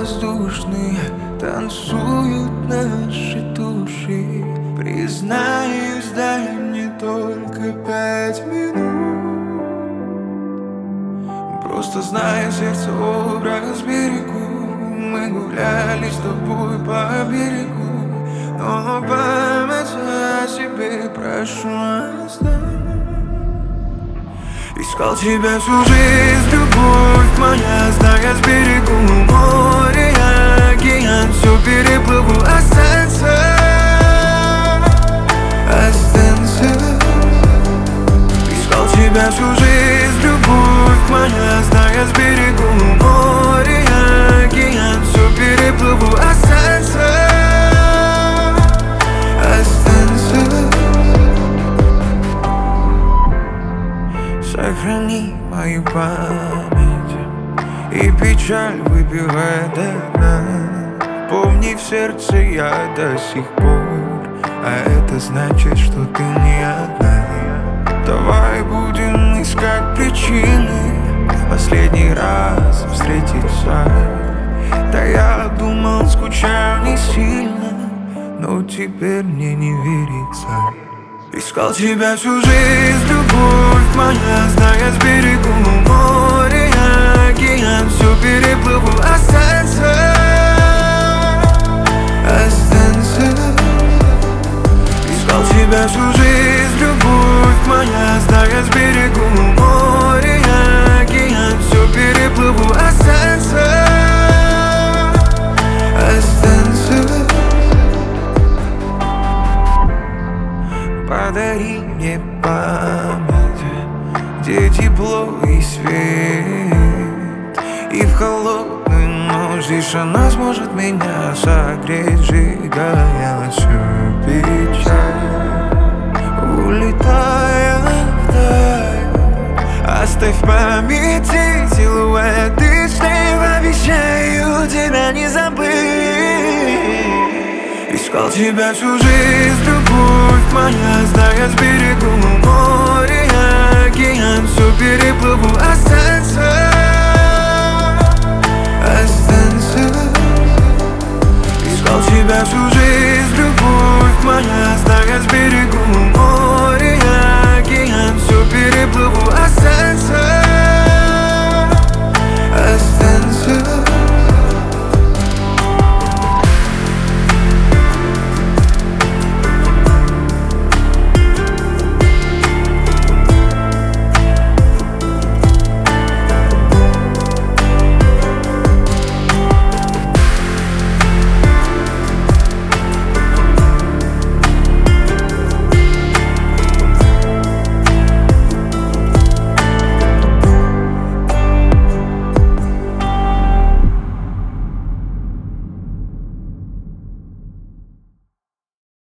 воздушные танцуют наши души. Признаюсь, дай мне только 5 минут. Просто знаю, сердце образ берегу. Мы гуляли с тобой по берегу, но память о себе прошу оставь. Искал тебя всю жизнь, любовь моя, зная с берегу море, океан, все переплыву, останься, останься. Искал тебя всю жизнь, любовь моя, зная с берегу море, океан, все переплыву, останься, останься. Сохрани мою память и печаль выпивай до дна. Помни, в сердце я до сих пор, а это значит, что ты не одна. Давай будем искать причины в последний раз встретиться. Да я думал, скучал не сильно, но теперь мне не верится. Искал тебя всю жизнь, любовь моя, зная с берегу море, океан, все переплыву, останься, останься. Искал тебя всю жизнь, любовь моя, зная с берегу море, океан, все переплыву, останься, останься. Подари мне память, где тепло и свет, и в холодную ночь тишина сможет меня согреть, сжигая всю печаль. Улетая вдаль, оставь в памяти силуэты снов, обещаю тебя не забыть. Искал тебя всю жизнь, любовь моя, зная с берегу море, океан, все переплыву, останься, останься.